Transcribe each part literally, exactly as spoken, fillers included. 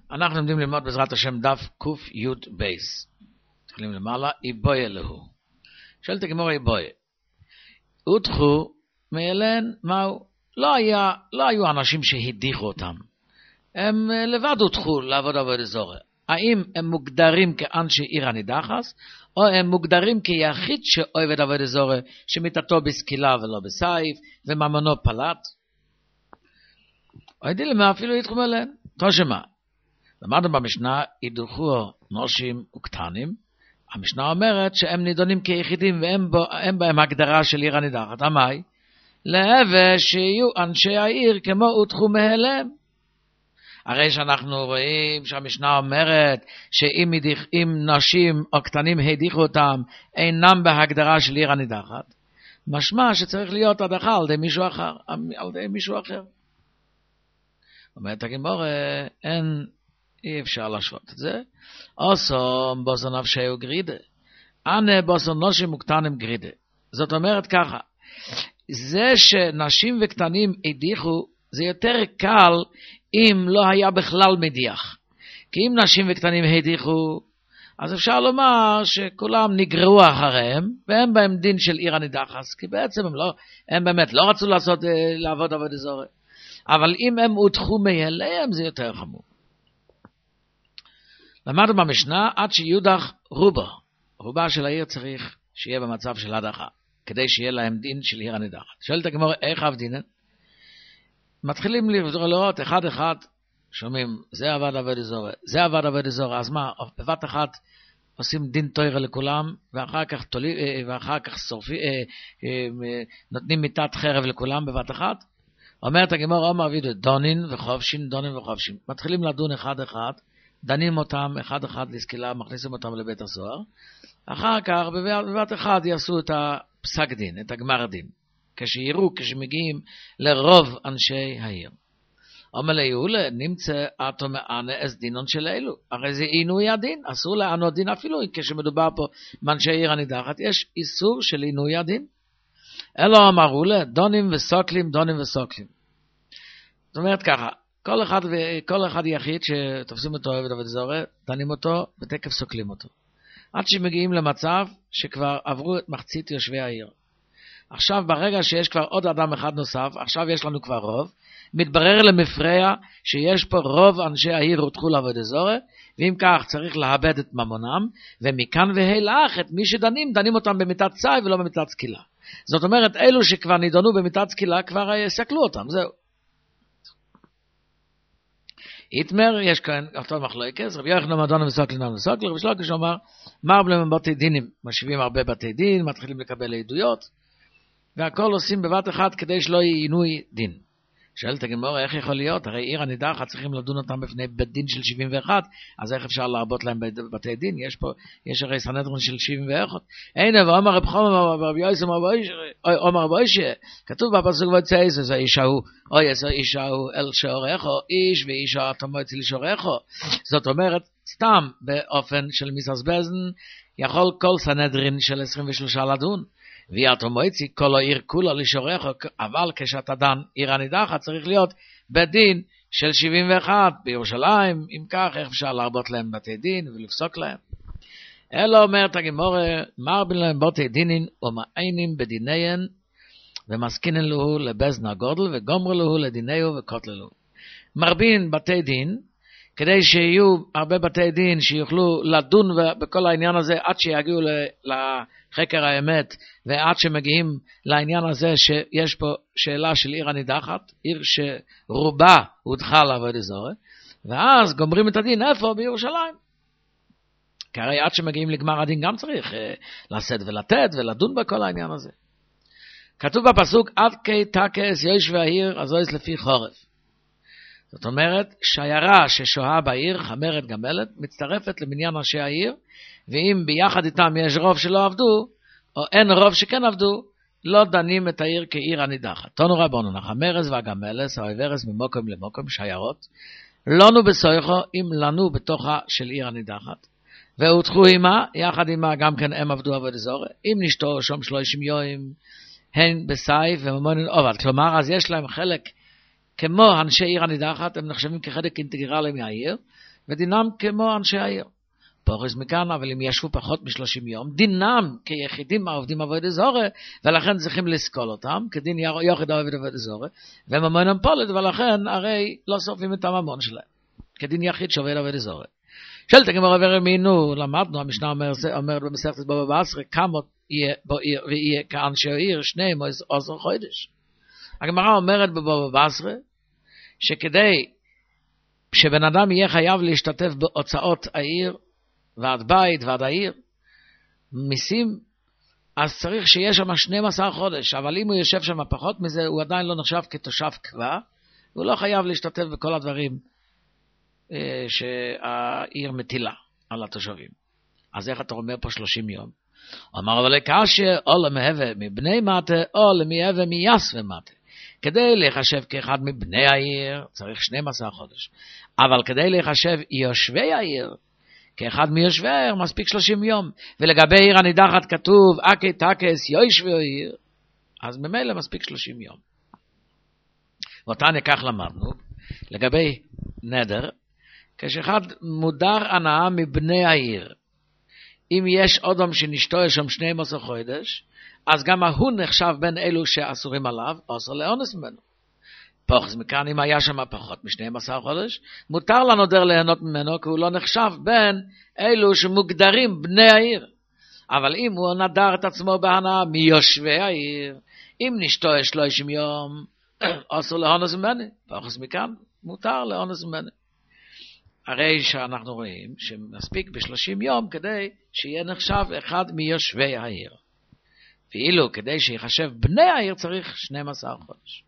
אנחנו לומדים ללמוד בעזרת השם דף קוף יוד בייס. מתחילים למעלה, איבוי אלוהו. שואלת הגמרא איבוי. הודחו מאלן, מהו? לא היה, לא היו אנשים שהדיחו אותם. הם לבד הודחו לעבוד עבודה זרה. האם הם מוגדרים כאנשי עיר הנידחס, או הם מוגדרים כיחיד שעובד עבודה זרה, שמיתתו בסקילה ולא בסייף, וממונו פלט? או ידילים אפילו ידחו מאלן. תושמה. למדנו במשנה, ידוחו נושים וקטנים. המשנה אומרת שהם נידונים כיחידים והם בו, בהם הגדרה של עיר הנידחת. המאי? להווה שיהיו אנשי העיר כמו הודחו מאליהם. הרי שאנחנו רואים שהמשנה אומרת שאם ידיח, אם נשים או קטנים הדיחו אותם אינם בהגדרה של עיר הנידחת. משמע שצריך להיות הדחה על ידי מישהו אחר. על ידי מישהו אחר. אומרת הגמרא, אין... אי אפשר להשוות את זה. אוסום בוסו נפשהו גרידה. אנה בוסו נושים וקטנים גרידה. זאת אומרת ככה, זה שנשים וקטנים הדיחו, זה יותר קל אם לא היה בכלל מדיח. כי אם נשים וקטנים הדיחו, אז אפשר לומר שכולם נגרעו אחריהם, והם בהם דין של עיר הנידחס, כי בעצם הם, לא, הם באמת לא רצו לעשות, לעבוד עבודה זרה. אבל אם הם הודחו מאליהם, זה יותר חמור. למדנו במשנה, עד שיודח רובה. רובה של העיר צריך שיהיה במצב של הדחה, כדי שיהיה להם דין של עיר הנידחת. שואלת הגמרא, איך אף דינן? מתחילים לראות אחד אחד, שומעים, זה עבד עבודה זרה, זה עבד עבודה זרה, אז מה, בבת אחת עושים דין תורה לכולם, ואחר כך, תולי, ואחר כך שורפי, נותנים מיטת חרב לכולם בבת אחת? אומרת הגמרא, אומר וידו, דונין וחובשין, דונין וחובשין. מתחילים לדון אחד אחד, דנים אותם אחד אחד לסקילה, מכניסים אותם לבית הסוהר, אחר כך בבת אחד יעשו את הפסק דין, את הגמר דין, כשיראו, כשמגיעים לרוב אנשי העיר. אומר ליהולה, נמצא אתו מענה אס דינון של אלו, הרי זה עינוי הדין, אסור לענות דין אפילו, כשמדובר פה מאנשי עיר הנידחת, יש איסור של עינוי הדין. אלו אמרו לה, דונים וסוקלים, דונים וסוקלים. זאת אומרת ככה, כל אחד, כל אחד יחיד שתופסים אותו עבד עבודה זרה, דנים אותו ותקף סוקלים אותו. עד שמגיעים למצב שכבר עברו את מחצית יושבי העיר. עכשיו ברגע שיש כבר עוד אדם אחד נוסף, עכשיו יש לנו כבר רוב, מתברר למפרע שיש פה רוב אנשי העיר הודחו לעבודה זרה, ואם כך צריך להאבד את ממונם, ומכאן והילך את מי שדנים, דנים אותם במיטת צי ולא במיטת סקילה. זאת אומרת, אלו שכבר נידונו במיטת סקילה כבר סקלו אותם, זהו. איתמר, יש כאן אותו מחלוקת, רבי יוחנן מדון וסוקלין וסוקלין, רבי שלוקש אומר, מרבלים בתי דינים, משיבים הרבה בתי דין, מתחילים לקבל עדויות, והכל עושים בבת אחת כדי שלא יהיה עינוי דין. שואלת הגמרא, איך יכול להיות? הרי עיר הנידחת צריכים לדון אותם בפני בית דין של שבעים ואחת, אז איך אפשר להרבות להם בבתי דין? יש פה, יש הרי סנהדרין של שבעים ואחת. הנה, ואומר רב חומר, רבי יוסף, אומר רבי ישע, כתוב בפסוק ויצא זה איש ההוא, אוי זה איש ההוא אל שעורכו, איש ואיש התמו אצל שעורכו. זאת אומרת, סתם באופן של מססבזן, יכול כל סנהדרין של עשרים ושלוש לדון. ויאתו מויצי כל העיר כולה לשורךו, אבל כשאתה דן עיר הנידחת צריך להיות בדין של שבעים ואחת בירושלים. אם כך, איך אפשר להרבות להם בתי דין ולפסוק להם? אלא אומרת הגמרא, מרבין להם בתי דינין ומעיינים בדיניין ומסכינן לו לבזן הגודל וגומר לו לדיניו וקוטללו. מרבין בתי דין כדי שיהיו הרבה בתי דין שיוכלו לדון בכל העניין הזה עד שיגיעו לחקר האמת, ועד שמגיעים לעניין הזה שיש פה שאלה של עיר הנידחת, עיר שרובה הודחה לעבודה זרה, ואז גומרים את הדין איפה? בירושלים. כי הרי עד שמגיעים לגמר הדין גם צריך לשאת ולתת ולדון בכל העניין הזה. כתוב בפסוק, עד כי תקס יושבי העיר, אז יש לפי חורף. זאת אומרת, שיירה ששוהה בעיר, חמרת גמלת, מצטרפת למניין אנשי העיר, ואם ביחד איתם יש רוב שלא עבדו, או אין רוב שכן עבדו, לא דנים את העיר כעיר הנידחת. תונו רבונן, החמרס והגמלס, העברס ממוקם למוקם, שיירות, לנו בסויכו, אם לנו בתוכה של עיר הנידחת. והותחו עמה, יחד עמה גם כן הם עבדו עבודה זרה, אם נשתו שום שלושים יום, הן בסייף וממונן עובד. כלומר, אז יש להם חלק כמו אנשי עיר הנידחת, הם נחשבים כחלק אינטגרלי מהעיר, ודינם כמו אנשי העיר. פורס מכאן, אבל אם ישבו פחות משלושים יום, דינם כיחידים העובדים עבודת זרה, ולכן צריכים לסקול אותם, כדין יחיד העובד עבודת זרה, וממונם פולד, ולכן הרי לא שורפים את הממון שלהם, כדין יחיד שעובד עבודת זרה. שאלת הגמרא ורמינו, למדנו, המשנה אומרת במסכת בבא בסרה, כמה יהיה בו עיר, ויהיה כאנשי העיר, שניהם עשר חודש. הגמרא אומרת בבבא בסרה, שכדי שבן אדם יהיה חייב להשתתף בהוצאות העיר, ועד בית ועד העיר, מיסים, אז צריך שיש שם שנים עשר חודש, אבל אם הוא יושב שם פחות מזה, הוא עדיין לא נחשב כתושב כבר, הוא לא חייב להשתתף בכל הדברים אה, שהעיר מטילה על התושבים. אז איך אתה אומר פה שלושים יום? אמר אבל לקשה, או למהווה מבני מטה, או למהווה מייסווה מטה. כדי להיחשב כאחד מבני העיר, צריך שנים עשר חודש. אבל כדי להיחשב יושבי העיר, כאחד מיושבי העיר, מספיק שלושים יום. ולגבי עיר הנידחת כתוב, אקי תקס יושבי העיר, אז ממילא מספיק שלושים יום. ואותן כך למדנו, לגבי נדר, כשאחד מודר הנאה מבני העיר, אם יש אדם שנשתו שם שנים עשר חודש, אז גם הוא נחשב בין אלו שאסורים עליו, אסור לאונס ממנו. פוחז מכאן, אם היה שם פחות משנים עשר חודש, מותר לנודר ליהנות ממנו, כי הוא לא נחשב בין אלו שמוגדרים בני העיר. אבל אם הוא נדר את עצמו בהנאה מיושבי העיר, אם נשתו שלושים יום, אסור לאונס ממנו. פוחז מכאן, מותר לאונס ממנו. הרי שאנחנו רואים שמספיק בשלושים יום כדי שיהיה נחשב אחד מיושבי העיר. ואילו כדי שיחשב בני העיר צריך שנים עשר חודש.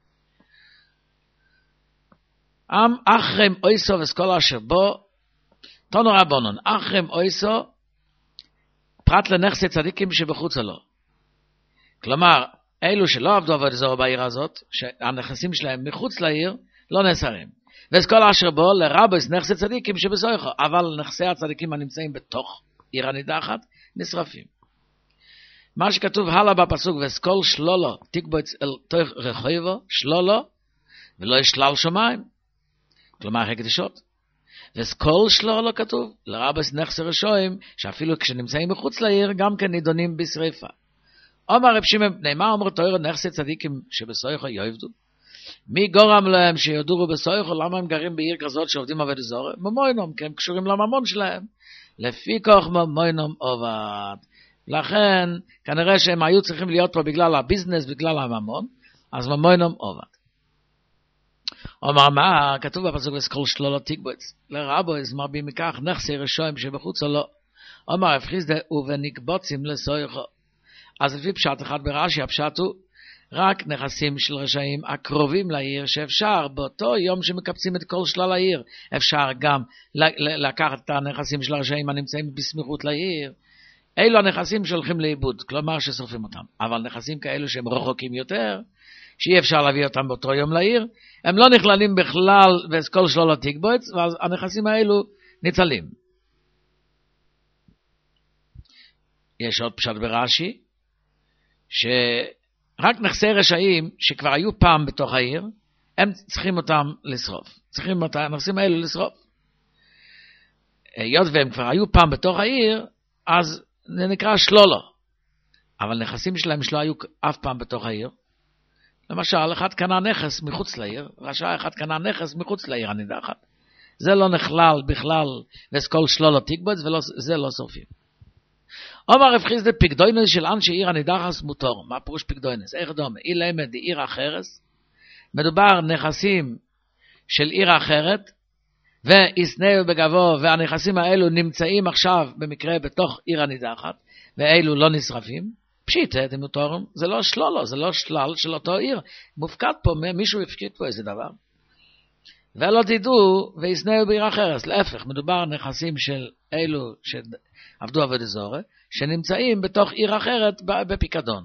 עם אחרם אויסו וסכל אשר בו, תנו רבונון, אחרם אויסו, פרט לנכסי צדיקים שבחוץ לו. כלומר, אלו שלא עבדו עבוד זו בעיר הזאת, שהנכסים שלהם מחוץ לעיר, לא נסרים. וסכל אשר בו, לרבוס נכסי צדיקים שבסויכו, אבל נכסי הצדיקים הנמצאים בתוך עיר הנידחת, נשרפים. מה שכתוב הלאה בפסוק, וסכל שלולו, תקבוץ אל תוך רחויבו, שלולו, ולא ישלל שמיים. כלומר, הקדשות. וסכל שלולו כתוב, לרבוס נכסי רשועים, שאפילו כשנמצאים מחוץ לעיר, גם כן נידונים בשריפה. אומר רב שמעון, נאמר אומר תורה נכסי צדיקים שבסויכו יעבדו. מי גורם להם שיודרו בסויכו? למה הם גרים בעיר כזאת שעובדים עבודת זרה? ממוינום, כי הם קשורים לממון שלהם. לפי כוח ממוינום עובד. לכן, כנראה שהם היו צריכים להיות פה בגלל הביזנס, בגלל הממון, אז ממוינום עובד. אומר מה? כתוב בפסוק וסכל שלולו תקבוץ. לרבוס מרבים מכך נכסי רשועים שבחוץ לו. אומר הפחיסדה ובנקבוצים לסויכו. אז לפי פשט אחד ברש"י, הפשט הוא רק נכסים של רשעים הקרובים לעיר, שאפשר באותו יום שמקפצים את כל שלל העיר, אפשר גם לקחת את הנכסים של הרשעים הנמצאים בסמיכות לעיר. אלו הנכסים שהולכים לאיבוד, כלומר ששורפים אותם. אבל נכסים כאלו שהם רחוקים יותר, שאי אפשר להביא אותם באותו יום לעיר, הם לא נכללים בכלל וכל שלולו תקבוץ, ואז הנכסים האלו ניצלים. יש עוד פשט ברש"י, שרק נכסי רשעים שכבר היו פעם בתוך העיר, הם צריכים אותם לשרוף. צריכים את הנכסים האלו לשרוף. היות והם כבר היו פעם בתוך העיר, אז זה נקרא שלולו. אבל נכסים שלהם שלא היו אף פעם בתוך העיר. למשל, אחד קנה נכס מחוץ לעיר, רשע אחד קנה נכס מחוץ לעיר הנידחת. זה לא נכלל בכלל, וסכל שלולו תקבוץ, וזה לא שורפים. אומר רב חיסדא פיקדוינס של אנשי עיר הנידחת מותר. מה פירוש פיקדוינס? איך דומה? אי למד עיר אחרת. מדובר נכסים של עיר אחרת, ויסנאו בגבו, והנכסים האלו נמצאים עכשיו במקרה בתוך עיר הנידחת, ואלו לא נשרפים. פשיט, אתם מותרים, זה לא שלולו, זה לא שלל של אותו עיר. מופקד פה, מישהו הפקיד פה איזה דבר. ולא תדעו, ויסנאו בעיר אחרת. להפך, מדובר נכסים של אלו שעבדו עבודת זרה, שנמצאים בתוך עיר אחרת בפיקדון.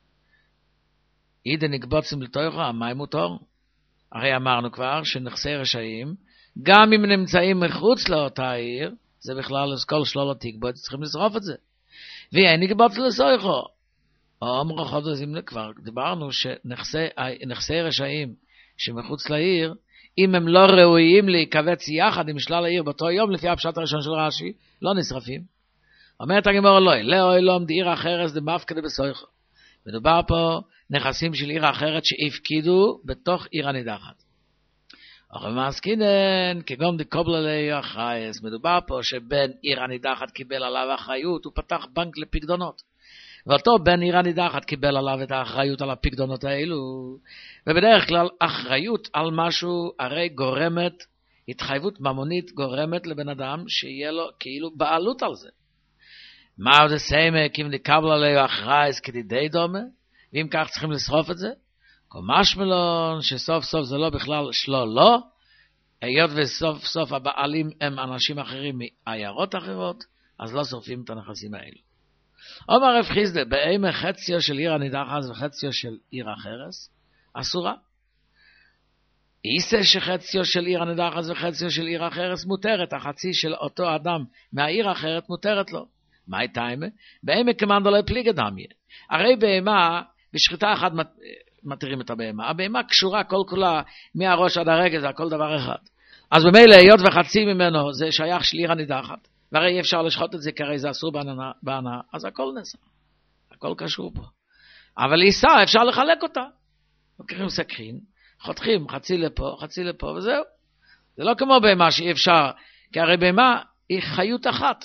אידה נקבוצים לתוכו, מה מותר? הרי אמרנו כבר שנכסי רשעים, גם אם נמצאים מחוץ לאותה עיר, זה בכלל כל שלולו תקבוץ, צריכים לשרוף את זה. ואין נקבוץ לסויכו. אמרו חודשים כבר דיברנו שנכסי רשעים שמחוץ לעיר, אם הם לא ראויים להיקבץ יחד עם שלל העיר באותו יום, לפי הפשט הראשון של רש"י, לא נשרפים. אומרת הגמרא לא, לא אילום דעיר אחרת דמפקד בסויכו. מדובר פה נכסים של עיר אחרת שהפקידו בתוך עיר הנידחת. אבל מעסקינן, כגון דקובל עלי אחרייס, מדובר פה שבן עיר הנידחת קיבל עליו אחריות, הוא פתח בנק לפקדונות. ואותו בן עיר הנידחת קיבל עליו את האחריות על הפקדונות האלו. ובדרך כלל אחריות על משהו הרי גורמת, התחייבות ממונית גורמת לבן אדם שיהיה לו כאילו בעלות על זה. מה עוד הסיימק אם דקבל עלי אחרייס כדידי דומה? ואם כך צריכים לשרוף את זה? קומש מלון שסוף סוף זה לא בכלל שלו לא, היות וסוף סוף הבעלים הם אנשים אחרים מעיירות אחרות, אז לא שורפים את הנכסים האלו. אומר רב חיסדא, באימה חציו של עיר הנידחת וחציו של עיר החרס, אסורה. איסה שחציו של עיר הנידחת וחציו של עיר החרס מותרת, החצי של אותו אדם מהעיר האחרת מותרת לו. מה הייתה אימה? באימה כמנדו לא פליגה דמיה. הרי בהמה, בשחיטה אחת מתירים את הבהמה. הבהמה קשורה כל כולה מהראש עד הרגל, זה הכל דבר אחד. אז במילא, היות וחצי ממנו זה שייך של עיר הנידחת, והרי אי אפשר לשחוט את זה, כי הרי זה אסור בהנאה, אז הכל נסע. הכל קשור פה. אבל עיסה, אפשר לחלק אותה. לוקחים סכין, חותכים חצי לפה, חצי לפה, וזהו. זה לא כמו בהמה שאי אפשר, כי הרי בהמה היא חיות אחת.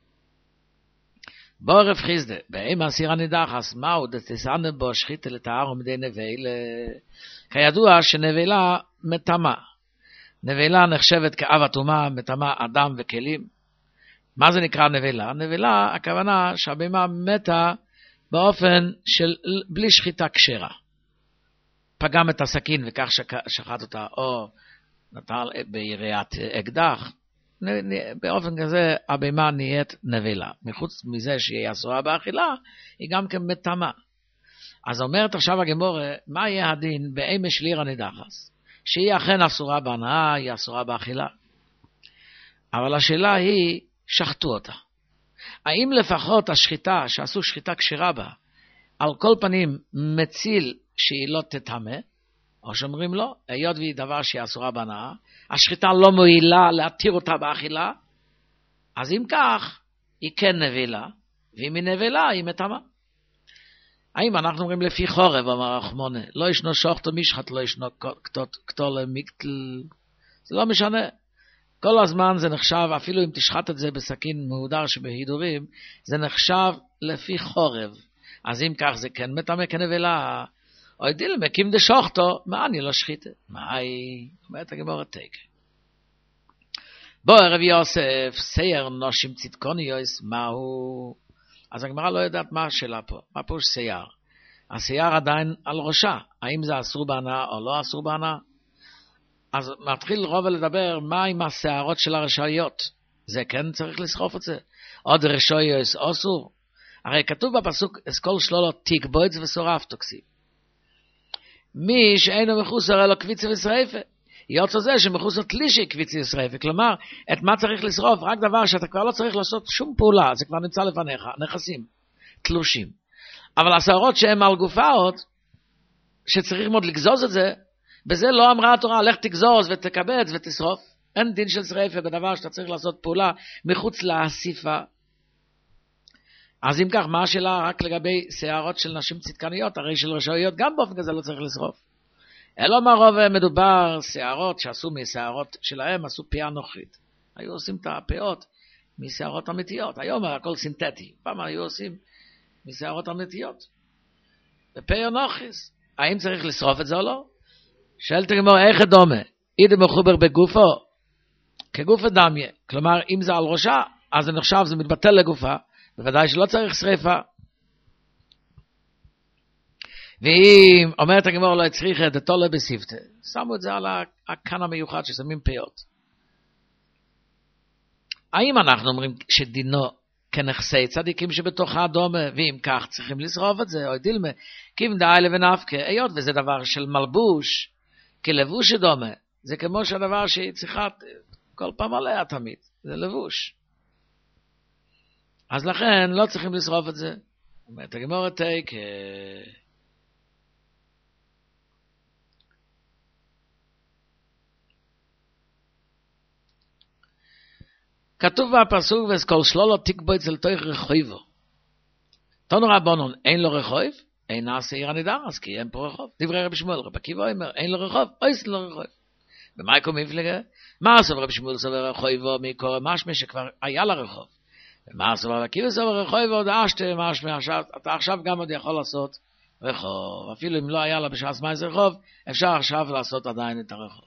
בוא רב חיסדא, בהמה סירה נידחס, מהו דתסענה בו שחיתה לתאר ומדי נבלה. כידוע שנבלה מטמא. נבלה נחשבת כאב הטומאה, מטמא אדם וכלים. מה זה נקרא נבלה? נבלה, הכוונה שהבהמה מתה באופן של בלי שחיטה כשרה. פגם את הסכין וכך שחט אותה, או נטל ביריית אקדח. באופן כזה הבהמה נהיית נבלה. מחוץ מזה שהיא אסורה באכילה, היא גם כן מטמא. אז אומרת עכשיו הגמורה, מה יהיה הדין בהמה של עיר הנידחס? שהיא אכן אסורה בהנאה, היא אסורה באכילה. אבל השאלה היא, שחטו אותה. האם לפחות השחיטה, שעשו שחיטה כשרה בה, על כל פנים מציל שהיא לא תטמא, או שאומרים לא, היות והיא דבר שהיא אסורה בהנאה, השחיטה לא מועילה להתיר אותה באכילה, אז אם כך, היא כן נבלה, ואם היא נבלה, היא מטמאה. האם אנחנו אומרים לפי חורב, אמר רחמונה, לא ישנו שוחט או משחט, לא ישנו קטול מקטל, זה לא משנה. כל הזמן זה נחשב, אפילו אם תשחט את זה בסכין מהודר שבהידורים, זה נחשב לפי חורב. אז אם כך זה כן מטמא כנבלה, או ידיל מקים דשוחטו, מה אני לא שחיתה? מה היא? אומרת הגמרא תקה. בוא רב יוסף, סייר נושים צדקוניוס, מהו? אז הגמרא לא יודעת מה השאלה פה. מה פה יש סייר? הסייר עדיין על ראשה. האם זה אסור בהנאה או לא אסור בהנאה? אז מתחיל רוב לדבר מה עם השערות של הרשעיות. זה כן צריך לסחוף את זה. עוד רשעיוס אסור. הרי כתוב בפסוק, אסכול שלולו תיק בויץ ושורף תוקסים. מי שאינו מחוסר אלו קביצה ושרפה. יוצא זה שמחוסר תלישי קביצה ושרפה. כלומר, את מה צריך לשרוף? רק דבר שאתה כבר לא צריך לעשות שום פעולה. זה כבר נמצא לפניך. נכסים. תלושים. אבל השערות שהן על גופות, שצריך מאוד לגזוז את זה, בזה לא אמרה התורה, לך תגזוז ותקבץ ותשרוף. אין דין של שרפה בדבר שאתה צריך לעשות פעולה מחוץ להסיפה. אז אם כך, מה השאלה רק לגבי שערות של נשים צדקניות, הרי של רשעיות גם באופן כזה לא צריך לשרוף. אלא מה רוב מדובר שערות שעשו משערות שלהם, עשו פיה נוכרית. היו עושים את הפאות משערות אמיתיות. היום הכל סינתטי. פעם היו עושים משערות אמיתיות. ופיה נוכריס. האם צריך לשרוף את זה או לא? שאלת הגמרא, איך דומה? אידה מחובר בגופו, כגוף דמיה. כלומר, אם זה על ראשה, אז זה נחשב, זה מתבטל לגופה. בוודאי שלא צריך שריפה. ואם אומרת הגמרא לא הצריך את התולה בסיפטה, שמו את זה על הכאן המיוחד ששמים פיות. האם אנחנו אומרים שדינו כנכסי צדיקים שבתוך האדומה, ואם כך צריכים לשרוף את זה, או דילמה, כי אם דאי לבן אבקה, היות וזה דבר של מלבוש, כלבוש דומה, זה כמו שהדבר שהיא צריכה כל פעם עליה תמיד, זה לבוש. אז לכן לא צריכים לשרוף את זה. אומרת הגמרא תיק, כתוב בפסוק, וסכל שלולו תקבו אצל תוך רחויבו. תנו רבונון, אין לו רחוב, אין נעשה עיר הנידחס, כי אין פה רחוב. דברי רבי שמואל, רבי עקיבא אומר, אין לו רחוב, אויס לו רחוב. ומה יקום מפלגה? מה סובר רבי שמואל סובר רחויבו מקורא משמע שכבר היה לה רחוב? ומה סובר רבי עקיבא סובר רחויבו דאשתי משמע, עכשיו, אתה עכשיו גם עוד יכול לעשות רחוב. אפילו אם לא היה לה בשעת זמן איזה רחוב, אפשר עכשיו לעשות עדיין את הרחוב.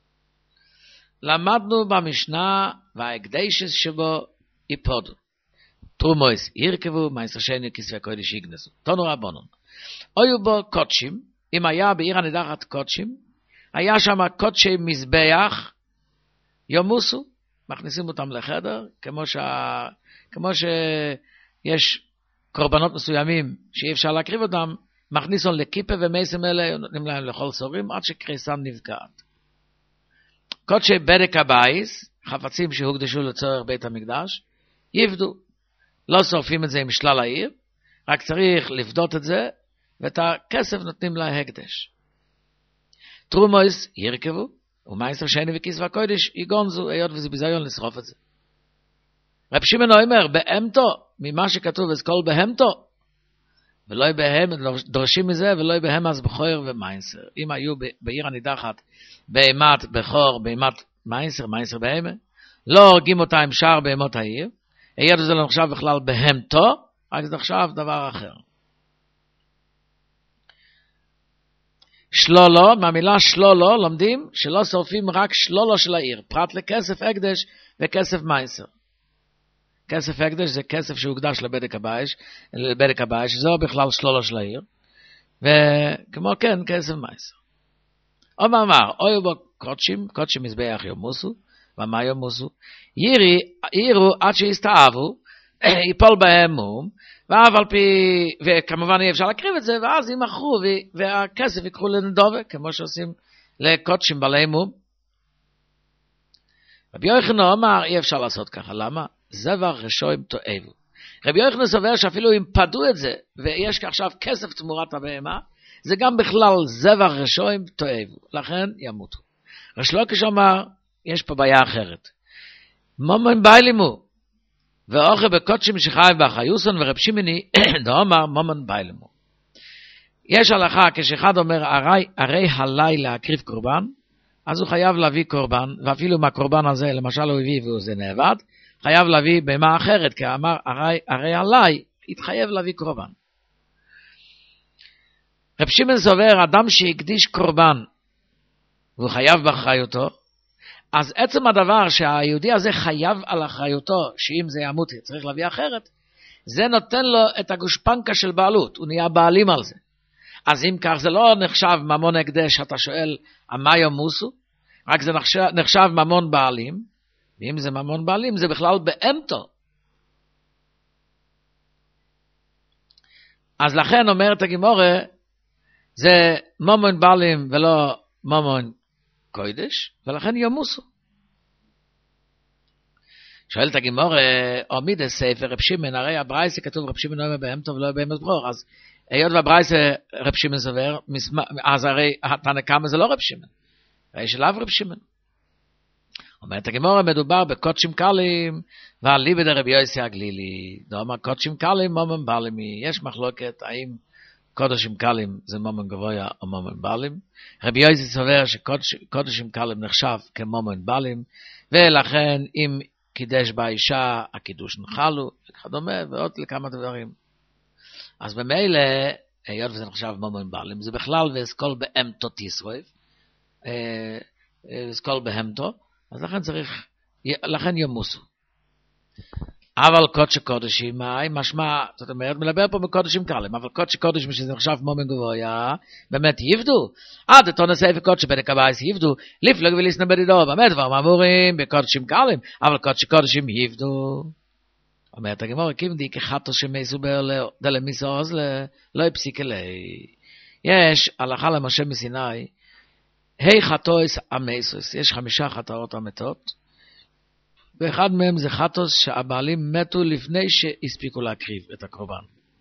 למדנו במשנה, וההקדשס שבו יפודו. תרומויס ירכבו, מייסר שני כספי קודש יגנסו. תנו רבונון. היו בו קודשים, אם היה בעיר הנידחת קודשים, היה שם קודשי מזבח, יומוסו, מכניסים אותם לחדר, כמו, שה... כמו שיש קורבנות מסוימים שאי אפשר להקריב אותם, מכניסון לקיפה ומייסים אלה, נותנים להם לכל סורים, עד שקריסם נפגעת. קודשי בדק הבייס, חפצים שהוקדשו לצורך בית המקדש, יבדו. לא שורפים את זה עם שלל העיר, רק צריך לפדות את זה, ואת הכסף נותנים להקדש. תרומויס ירכבו, ומייסר שני וכסף קודש יגונזו, היות וזה ביזיון לשרוף את זה. רב שמעון אומר, בהמתו, ממה שכתוב, אז כל בהמתו, ולא בהם, דורשים מזה, ולא בהם אז בכור ומייסר. אם היו בעיר הנידחת, בהמת בכור, בהמת מייסר, מייסר בהמה, לא הורגים אותה עם שאר בהמות העיר, היות וזה לא נחשב בכלל בהמתו, רק זה נחשב דבר אחר. שלולו, מהמילה שלולו, לומדים שלא שורפים רק שלולו של העיר, פרט לכסף הקדש וכסף מייסר. כסף הקדש זה כסף שהוקדש לבדק הבייש, לבדק הבייש, זהו בכלל שלולו של העיר, וכמו כן, כסף מייסר. או מאמר, אוי בו קודשים, קודשים מזבח יומוסו, ומה יומוסו? ירי, ירו עד שיסתאבו, ייפול בהם מום, ואף על פי, וכמובן אי אפשר להקריב את זה, ואז ימחרו, והכסף יקחו לנדובה, כמו שעושים לקודשים בעלי מום. רבי יוחנן אומר, אי אפשר לעשות ככה, למה? זבח רשועים תועבו. רבי יוחנן סובר שאפילו אם פדו את זה, ויש עכשיו כסף תמורת הבהמה, זה גם בכלל זבח רשועים תועבו, לכן ימותו. ריש לוקיש אומר, יש פה בעיה אחרת. מומן ביילימו, ואוכל בקודשים שחי באחיוסון ורב שמעוני, דאמר מומן ביילימו. יש הלכה, כשאחד אומר, הרי, הרי הלי להקריב קורבן, אז הוא חייב להביא קורבן, ואפילו מהקורבן הזה, למשל הוא הביא וזה נאבד, חייב להביא בהמה אחרת, כי אמר, הרי, הרי עליי, התחייב להביא קורבן. רב שמעון סובר, אדם שהקדיש קורבן, והוא חייב באחריותו, אז עצם הדבר שהיהודי הזה חייב על אחריותו, שאם זה ימות צריך להביא אחרת, זה נותן לו את הגושפנקה של בעלות, הוא נהיה בעלים על זה. אז אם כך זה לא נחשב ממון הקדש, אתה שואל, מה ימוסו? רק זה נחשב, נחשב ממון בעלים, ואם זה ממון בעלים, זה בכלל באמתו. אז לכן אומרת הגמורה, זה ממון בעלים ולא ממון קודש, ולכן ימוסו. שואלת הגמורה, עמיד הספר, רב שמעון, הרי הברייסה כתוב רב שמעון אומר בהמתו ולא בהמת ברור, אז היות והברייסה רב שמעון סובר, אז הרי התנא קמא זה לא רב שמעון, הרי שלאו רב שמעון. אומרת הגמורה, מדובר בקודשים קלים, ועלי בדרבי יוסי הגלילי, דאמר קודשים קלים ממון בעלימי, יש מחלוקת האם קודשים קלים זה ממון גבוה או ממון בעלים. רבי יוסי סובר שקודשים קלים נחשב כממון בעלים, ולכן אם קידש באישה הקידוש נחלו, וכדומה, ועוד לכמה דברים. אז במילא, היות וזה נחשב ממון בעלים, זה בכלל ואסכול באמתו תשרוף, אסכול בהמתו, אז לכן צריך, לכן ימוסו. אבל קודש קודשים, משמע, זאת אומרת, מדבר פה בקודשים קלים, אבל קודש קודשים שזה נחשב ממון גבוה, באמת יבדו. עד אותו נעשה וקודש בדק הבייס יבדו, לפלוג וליסנה בדידו, באמת דבר מאמורים בקודשים קלים, אבל קודש קודשים יבדו. אומרת הגמור, קימדי כחתו שמייסו באלו, דלמיסו עוז לא יפסיק אלי. יש הלכה למשה מסיני, היי חתויס המייסוס, יש חמישה חטאות המתות, ואחד מהם זה חטוס שהבעלים מתו לפני שהספיקו להקריב את הקורבן.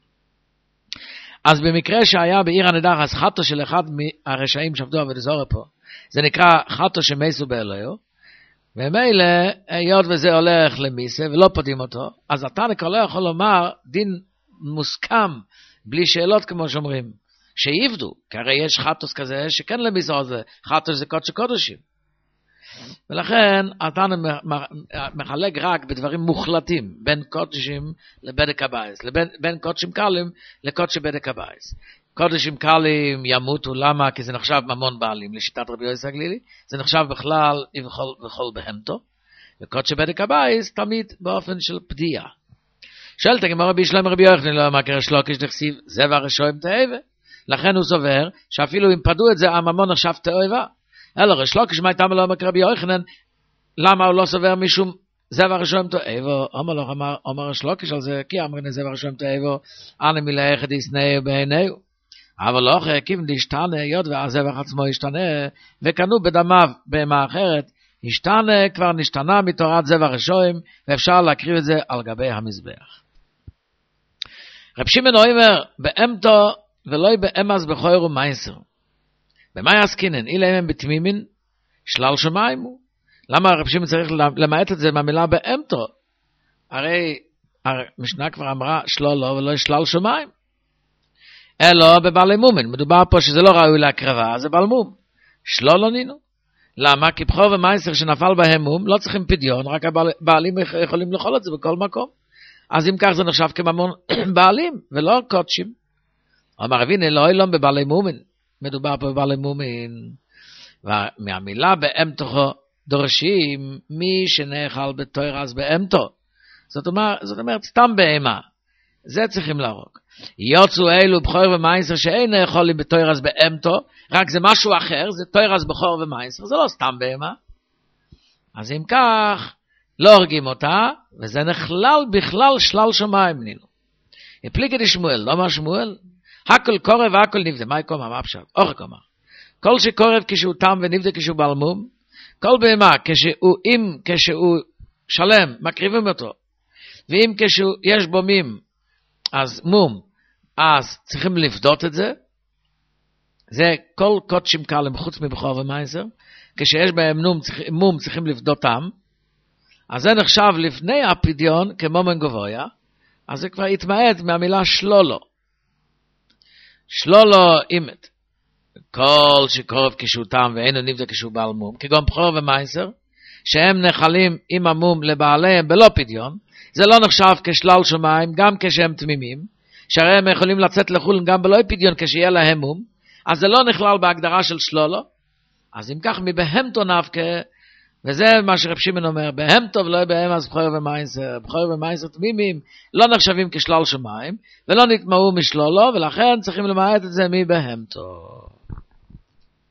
אז במקרה שהיה בעיר הנידחת חטוס של אחד מהרשעים שעבדו עבודת זרה פה, זה נקרא חטוס שמייסו באלוהיו, ומילא, היות וזה הולך למיסה ולא פודים אותו, אז התנא כבר לא יכול לומר דין מוסכם, בלי שאלות כמו שאומרים, שיבדו, כי הרי יש חטוס כזה שכן למיסה הזה, חטוס זה קודש קודשים. ולכן התנא מחלק רק בדברים מוחלטים, בין קודשים לבדק הבייס, לבין, בין קודשים קלים לקודשי בדק הבייס. קודשים קלים ימותו, למה? כי זה נחשב ממון בעלים, לשיטת רבי יוסי הגלילי, זה נחשב בכלל וכל, וכל בהמתו, וקודשי בדק הבייס תמיד באופן של פדיעה. שואלת הגמרא בישלם רבי יוחנן, לא אמר קרש לוקיש דכסיב, זה והרשועים תאווה. לכן הוא סובר שאפילו אם פדו את זה, הממון נחשב תאווה. אלא ריש לוקיש מה איתם לא אמר רבי יוחנן, למה הוא לא סובר משום זה והרשועים תאווה? אמר לו, אמר ריש לוקיש על זה, כי אמרנו זה והרשועים תאווה, אנא מלאכת ישנאו בעיניו. אבל לא אחרי כיוון להשתנה, היות והזבח עצמו השתנה, וקנו בדמיו בהמה אחרת, השתנה כבר נשתנה מתורת זבח רשועים, ואפשר להקריב את זה על גבי המזבח. רב שמעון אומר, באמתו ולא באמס בכור ומייסר. במה יעסקינן? אילה הם בתמימין, שלל שמיים הוא. למה רב שמעון צריך למעט את זה מהמילה באמתו? הרי המשנה כבר אמרה, שלולו ולא שלל שמיים. אלא בבעלי מומין, מדובר פה שזה לא ראוי להקרבה, זה בעל מום. שלולו נינו. למה? כי בכור ומייסר שנפל בהם מום, לא צריכים פדיון, רק הבעלים יכולים לאכול את זה בכל מקום. אז אם כך זה נחשב כממון בעלים, ולא קודשים. אמר הנה, לא אילום בבעלי מומין, מדובר פה בבעלי מומין. ומהמילה באמתו דורשים מי שנאכל בתויר אז באמתו. זאת אומרת, זאת אומרת סתם בהמה. זה צריכים להרוג. יוצאו אלו בכור ומייסר שאין יכולים בתויר אז באמתו, רק זה משהו אחר, זה תויר אז בכור ומייסר, זה לא סתם בהמה. אז אם כך, לא הורגים אותה, וזה נכלל בכלל שלל שמיים נינו. הפליגה דשמואל, לא מה שמואל? הכל קורב והכל נבדה, מה יקום, מה פשט? אוכל קומה. כל שקורב כשהוא תם ונבדה כשהוא בעל מום, כל בהמה כשהוא, אם כשהוא שלם, מקריבים אותו, ואם כשיש בו מים, אז מום, אז צריכים לפדות את זה, זה כל קודשים קלים חוץ מבכור ומייסר, כשיש בהם מום, מום צריכים לפדותם, אז זה נחשב לפני הפדיון כמומן גבויה, אז זה כבר התמעט מהמילה שלולו. שלולו אימת. כל שקורב כשהוא תם ואינו נבדה כשהוא בעל מום, כגון בכור ומייסר, שהם נחלים עם המום לבעליהם בלא פדיון, זה לא נחשב כשלל שמיים, גם כשהם תמימים, שהרי הם יכולים לצאת לחול גם בלא פדיון כשיהיה להם מום, אז זה לא נכלל בהגדרה של שלולו, אז אם כך מבהמתו נפקה, וזה מה שרב שמעון אומר, בהמתו ולא בהמס בכור ומייסר, בכור ומייסר תמימים, לא נחשבים כשלל שמיים, ולא נטמעו משלולו, ולכן צריכים למעט את זה מבהמתו.